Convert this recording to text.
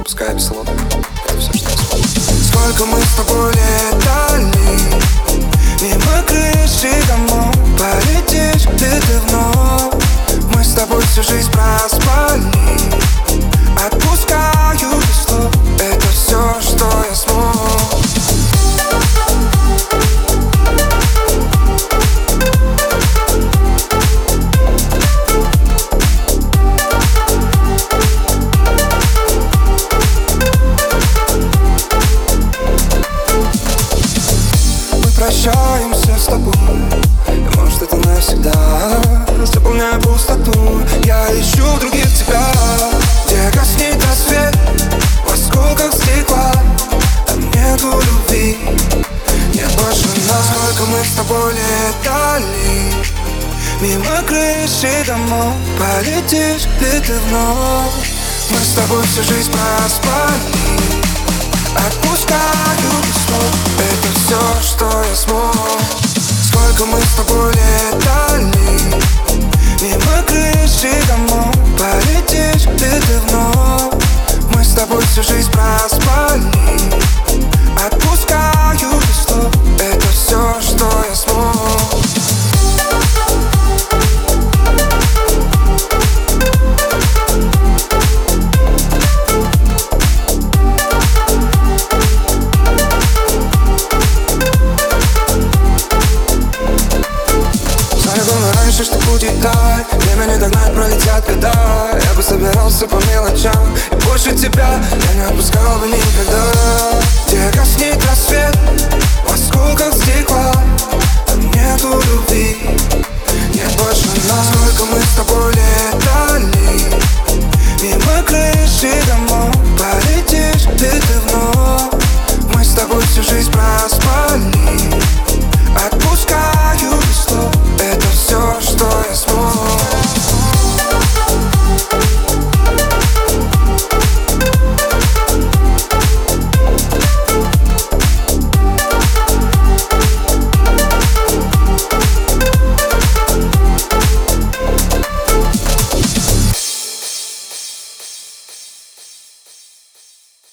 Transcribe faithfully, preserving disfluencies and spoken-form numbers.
Пускай без слов, это все, что я смогу. Сколько мы с тобой летали мимо крыши домов, полетишь ли ты вновь? Мы с тобой всю жизнь проспали. Отпускаю без слов, это все, что я смог. Прощаемся с тобой, и может это навсегда. Заполняю пустоту, я ищу в других тебя, где гаснет рассвет в осколках стекла. Там нету любви, нет больше нас. Сколько мы с тобой летали мимо крыши домов, полетишь ли ты вновь? Мы с тобой всю жизнь проспали. Отпускаю без слов, это все, что я смог. Сколько мы с тобой летали мимо крыши домов, полетишь ли ты вновь? Мы с тобой всю жизнь проспали. Отпускаю без слов, это все, что я смог. Что будет так, время не догнать, пролетят года. Я бы собирался по мелочам, и больше тебя я не отпускал бы никогда. Где гаснет рассвет в осколках стекла, там нету любви, нет больше нас. Сколько мы с тобой летали мимо крыши домов, полетишь ли ты вновь? Мы с тобой всю жизнь проспали.